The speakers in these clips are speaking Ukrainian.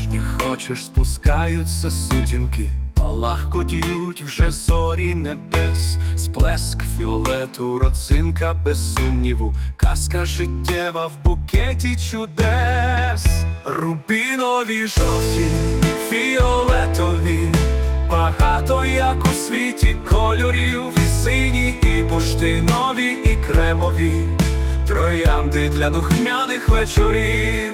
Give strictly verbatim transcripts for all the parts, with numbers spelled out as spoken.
ніжні хочеш, спускаються сутінки, палахкотіють вже зорі небес, сплеск фіолету, родзинка без сумніву, казка життєва в букеті чудес. Рубінові жовті, фіолетові, багато як у світі кольорів, і сині, і бурштинові, і кремові, троянди для духмяних вечорів.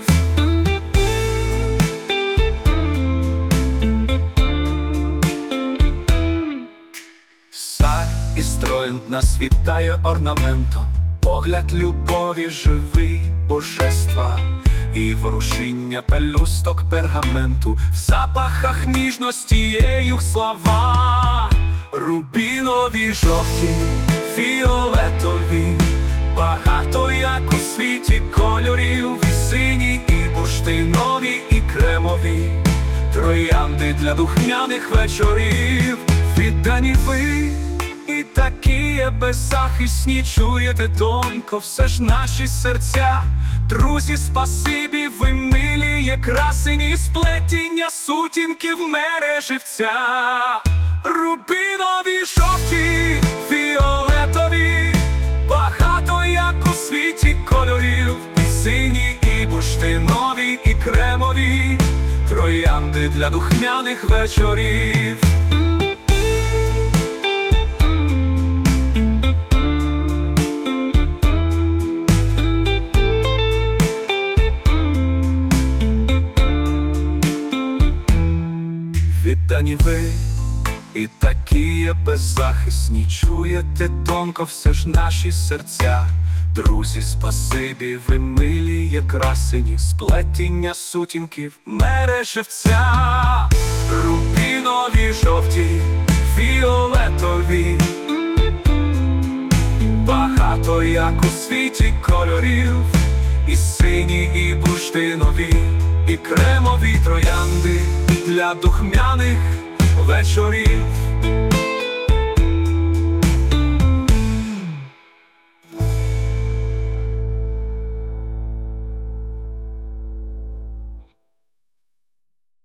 Сад і строєн нас вітає орнаментом, погляд любові живий божества, і ворушіння пелюсток пергаменту, в запахах ніжності є їх слова. Рубінові жовті, фіолетові, багато як у світі кольорів, і сині, і бурштинові, і кремові, троянди для духмяних вечорів. Віддані ви і такі є беззахисні, чуєте тонко все ж наші серця. Друзі, спасибі, ви милі є красені, сплетіння сутінків мереживця. Рубінові жовті, фіолетові, багато як у світі кольорів, і сині, і бурштинові, і кремові, троянди для духмяних вечорів. Віддані ви і такі є беззахисні, чуєте тонко все ж наші серця. Друзі, спасибі, ви милі є красені, сплетіння сутінків мереживця. Рубінові жовті, фіолетові, багато як у світі кольорів, і сині, і бурштинові, і кремові, троянди для духмяних вечорів.